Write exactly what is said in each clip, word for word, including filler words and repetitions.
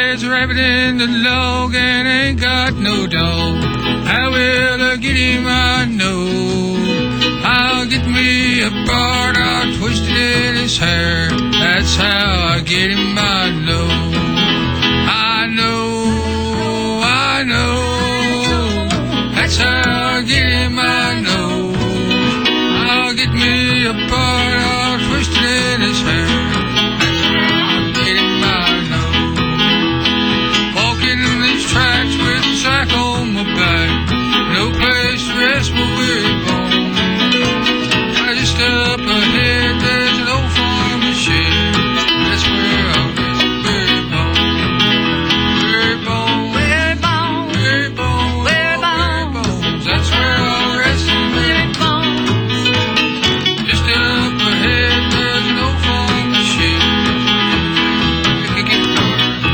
There's a rabbit in the log and ain't got no dog. How will I get him? I know. I'll get me a bard, I'll twist it in his hair. That's how I get him, I know. I know, I know. That's how I get him, I know. I'll get me a bard, I'll twist it in his hair. That's how I get him, I know. Walking in these tracks with a sack on my back. No place to rest my weary bones. Just up ahead, there's an old farmer's shed. That's where I'll rest my weary bones. Weary bones, weary bones, weary bones, weary bones. That's where I'll rest my weary bones. Just up ahead, there's an old farmer's shed. Pick a guitar.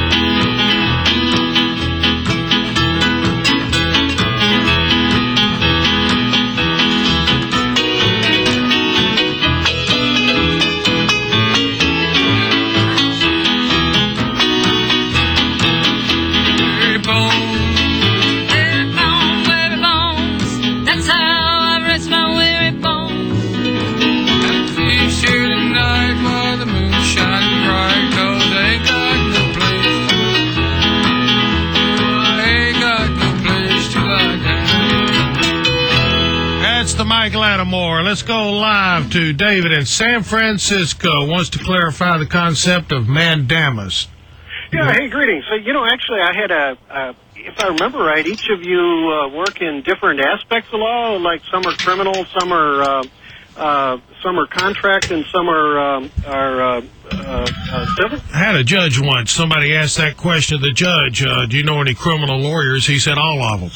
Mike Lattimore. Let's go live to David in San Francisco. Wants to clarify the concept of mandamus. Yeah, hey, greetings. So, you know, actually, I had a, uh, if I remember right, each of you uh, work in different aspects of law. Like some are criminal, some are uh, uh, some are contract, and some are um, are uh, uh, uh, civil. I had a judge once. Somebody asked that question of the judge. Uh, do you know any criminal lawyers? He said all of them.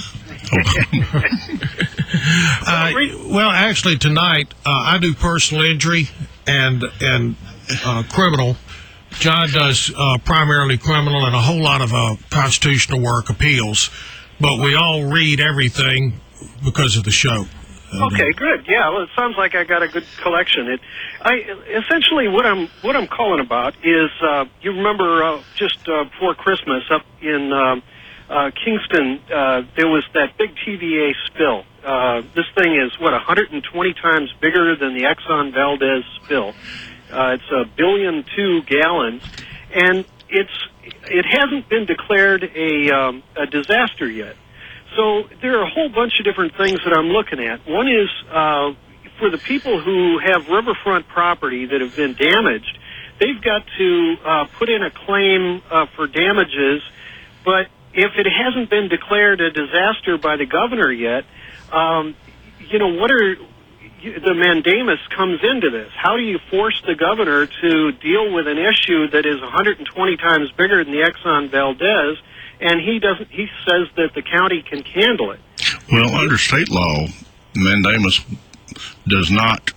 uh, well, actually, tonight uh, I do personal injury and and uh, criminal. John does uh, primarily criminal and a whole lot of uh, constitutional work, appeals. But we all read everything because of the show. Okay, good. Yeah, well, it sounds like I got a good collection. It, I essentially what I'm what I'm calling about is uh, you remember uh, just uh, before Christmas up in. Uh, Uh, Kingston, uh, there was that big T V A spill. Uh, this thing is, what, one hundred twenty times bigger than the Exxon Valdez spill. Uh, it's a billion two gallons, and it's it hasn't been declared a, um, a disaster yet. So there are a whole bunch of different things that I'm looking at. One is uh, for the people who have riverfront property that have been damaged, they've got to uh, put in a claim uh, for damages, but if it hasn't been declared a disaster by the governor yet, um, you know, what are the mandamus comes into this? How do you force the governor to deal with an issue that is one hundred twenty times bigger than the Exxon Valdez, and he doesn't? He says that the county can handle it. Well, under state law, mandamus does not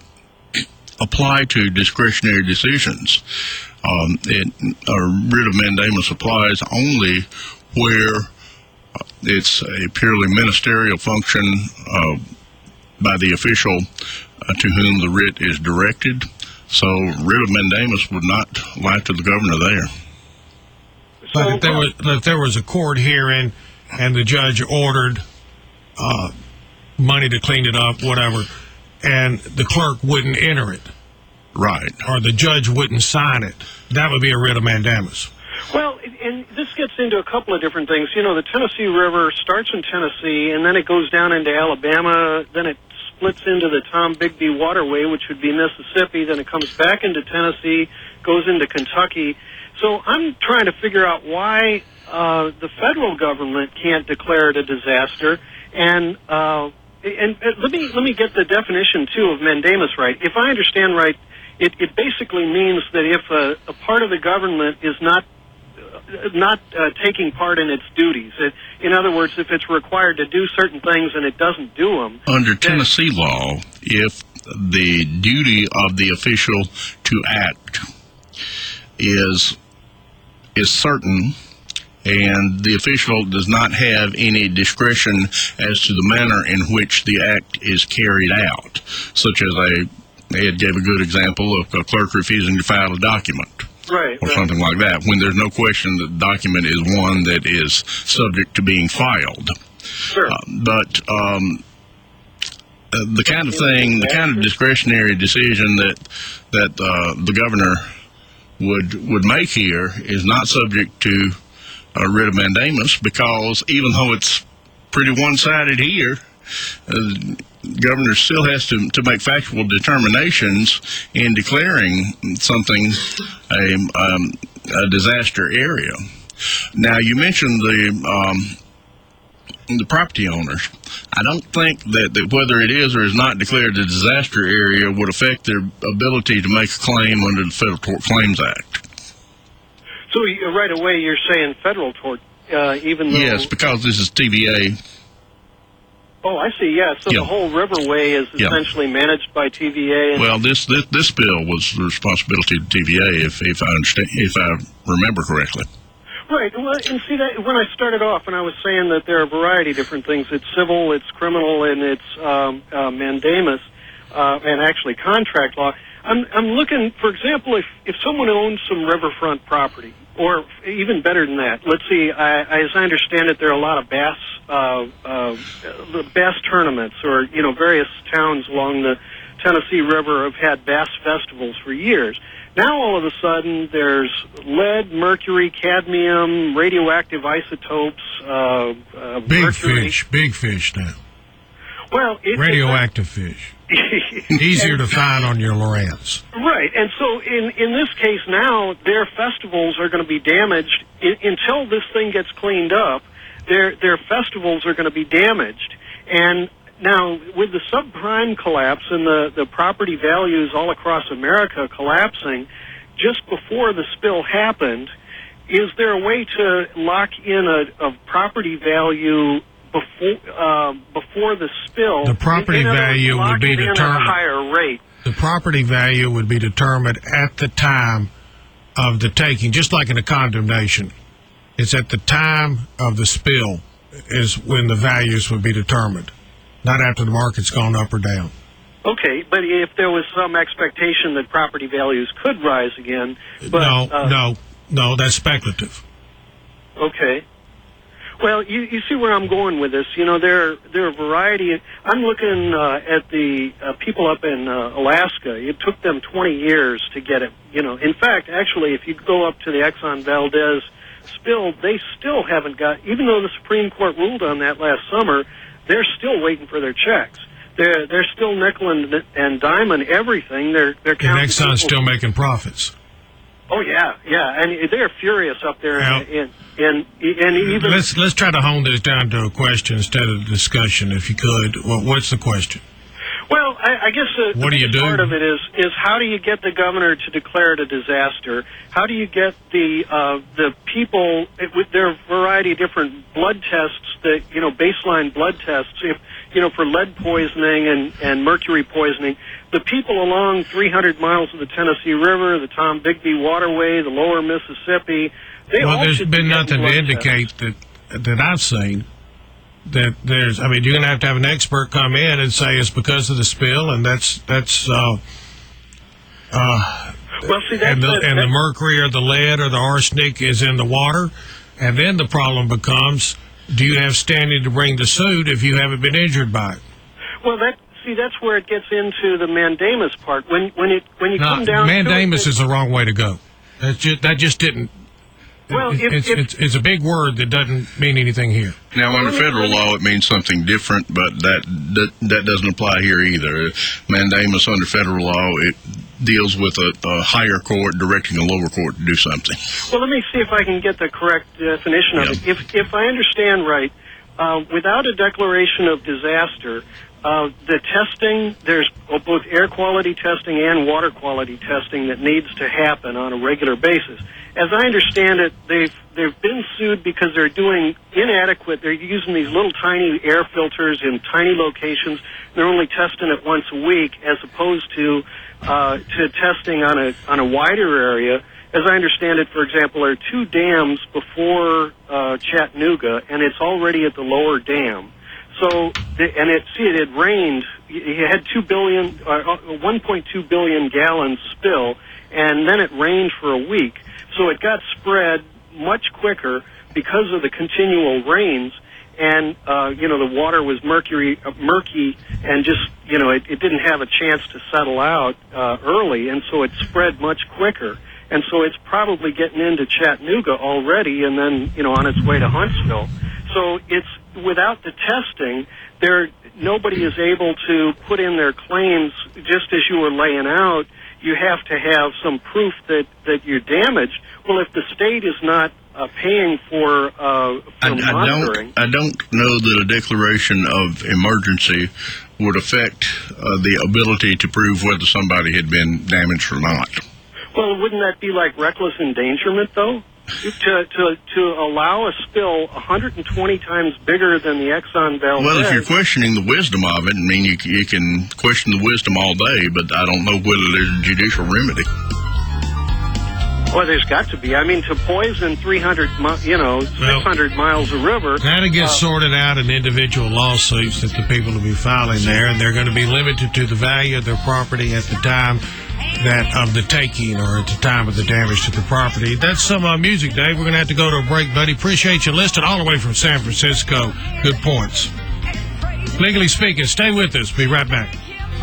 apply to discretionary decisions. Um, it, a writ of mandamus applies only where uh, it's a purely ministerial function uh, by the official uh, to whom the writ is directed. So writ of mandamus would not lie to the governor there. But if there was, if there was a court hearing and the judge ordered uh, money to clean it up, whatever, and the clerk wouldn't enter it, right, or the judge wouldn't sign it, that would be a writ of mandamus. Well, and this gets into a couple of different things. You know, the Tennessee River starts in Tennessee, and then it goes down into Alabama, then it splits into the Tom Bigby Waterway, which would be Mississippi, then it comes back into Tennessee, goes into Kentucky. So I'm trying to figure out why uh, the federal government can't declare it a disaster. And, uh, and and let me let me get the definition, too, of mandamus right. If I understand right, it, it basically means that if a, a part of the government is not not uh, taking part in its duties. It, in other words, if it's required to do certain things and it doesn't do them. Under Tennessee law, if the duty of the official to act is is certain and the official does not have any discretion as to the manner in which the act is carried out, such as a, Ed gave a good example of a clerk refusing to file a document. Right, or right. something like that, when there's no question that the document is one that is subject to being filed. Sure. Uh, but um, uh, the kind of thing, the kind of discretionary decision that that uh, the governor would would make here is not subject to a writ of mandamus, because even though it's pretty one-sided here, uh, the governor still has to, to make factual determinations in declaring something a, um, a disaster area. Now, you mentioned the um, the property owners. I don't think that, that whether it is or is not declared a disaster area would affect their ability to make a claim under the Federal Tort Claims Act. So you, right away you're saying federal tort, uh, even though... Yes, because this is T V A. Oh, I see, yeah. So Yeah. the whole riverway is Yeah. essentially managed by T V A. And Well, this, this this bill was the responsibility of T V A, if if I understand, if I remember correctly. Right. Well, and see that when I started off, and I was saying that there are a variety of different things. It's civil, it's criminal, and it's um, uh, mandamus, uh, and actually contract law. I'm I'm looking, for example, if if someone owns some riverfront property, or even better than that, let's see. I, I, as I understand it, there are a lot of bass uh, uh, bass tournaments, or you know, various towns along the Tennessee River have had bass festivals for years. Now, all of a sudden, there's lead, mercury, cadmium, radioactive isotopes, uh, uh, Big mercury. fish, big fish now. Well, it, Radioactive fish. Easier to find on your Lowrance. Right, and so in in this case now, their festivals are going to be damaged I- until this thing gets cleaned up. Their their festivals are going to be damaged, and now with the subprime collapse and the the property values all across America collapsing, just before the spill happened, is there a way to lock in a, a property value before uh, before the spill? The property In other words, value would lock be it in at a determined- higher rate. The property value would be determined at the time of the taking, just like in a condemnation. It's at the time of the spill is when the values would be determined, not after the market's gone up or down. Okay, but if there was some expectation that property values could rise again, but no, uh, no, no, that's speculative. okay. Well, you, you see where I'm going with this. You know, there there are a variety. I'm looking uh, at the uh, people up in uh, Alaska. It took them twenty years to get it. You know, in fact, actually, if you go up to the Exxon Valdez spill, they still haven't got. Even though the Supreme Court ruled on that last summer, they're still waiting for their checks. They're they're still nickel and, and diming everything. They're they're And counting Exxon's people- still making profits. Oh yeah, yeah, and they're furious up there, Now- and and, and and even Let's let's try to hone this down to a question instead of a discussion, if you could. Well, what's the question? well, I, I guess the, What the do you biggest do? part of it is is how do you get the governor to declare it a disaster? How do you get the uh, the people it, with their variety of different blood tests that you know baseline blood tests if you know for lead poisoning and and mercury poisoning? The people along three hundred miles of the Tennessee River, the Tom Bigby Waterway, the Lower Mississippi, they Well, all there's should be been getting nothing to blood indicate that that I've seen that there's. I mean, you're going to have to have an expert come in and say it's because of the spill, and that's that's uh, uh, tests. Well, see, that's and the that- and the that- mercury or the lead or the arsenic is in the water, and then the problem becomes: do you have standing to bring the suit if you haven't been injured by it? Well, that see, that's where it gets into the mandamus part. When when it when you No, come down mandamus to it, is the wrong way to go. That's just that just didn't. Well, it- if- it's, if- it's it's a big word that doesn't mean anything here. Now, under federal law, it means something different, but that that, that doesn't apply here either. Mandamus under federal law, it deals with a, a higher court directing a lower court to do something. well, let me see if I can get the correct definition of Yeah. it. If if I understand right, uh, without a declaration of disaster, uh, the testing there's both air quality testing and water quality testing that needs to happen on a regular basis. As I understand it, they've they've been sued because they're doing inadequate. They're using these little tiny air filters in tiny locations. They're only testing it once a week, as opposed to uh, to testing on a on a wider area. As I understand it, for example, there are two dams before uh, Chattanooga, and it's already at the lower dam. So, the, and it see it had rained. You had two billion, uh, one point two billion gallons spill. and then it rained for a week. So it got spread much quicker because of the continual rains. And, uh, you know, the water was mercury, uh, murky and just, you know, it, it didn't have a chance to settle out uh, early, and so it spread much quicker. And so it's probably getting into Chattanooga already and then, you know, on its way to Huntsville. So it's, without the testing, there, nobody is able to put in their claims just as you were laying out. You have to have some proof that, that you're damaged. Well, if the state is not uh, paying for, uh, for I, monitoring... I don't, I don't know that a declaration of emergency would affect uh, the ability to prove whether somebody had been damaged or not. Well, wouldn't that be like reckless endangerment, though? To, to, to allow a spill one hundred twenty times bigger than the Exxon Valdez... Well, if you're questioning the wisdom of it, I mean, you, you can question the wisdom all day, but I don't know whether there's a judicial remedy. Well, there's got to be. I mean, to poison three hundred, mi- you know, six hundred miles of river... That'll get uh, sorted out in individual lawsuits that the people will be filing there, and they're going to be limited to the value of their property at the time that of the taking or at the time of the damage to the property. That's some uh, music, Dave. We're going to have to go to a break, buddy. Appreciate you listening all the way from San Francisco. Good points. Legally speaking, stay with us. Be right back.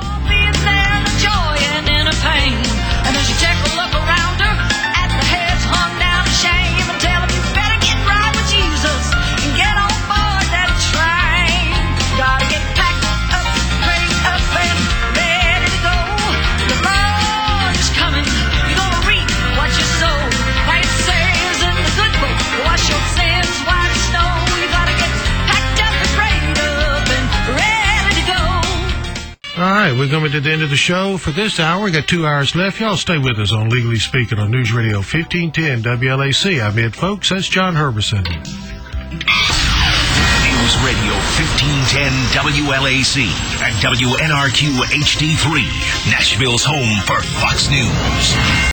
All right, we're coming to the end of the show for this hour. We got two hours left. Y'all stay with us on Legally Speaking on News Radio fifteen ten W L A C. I'm Ed Folks. That's John Herbison. News Radio fifteen ten W L A C and W N R Q H D three, Nashville's home for Fox News.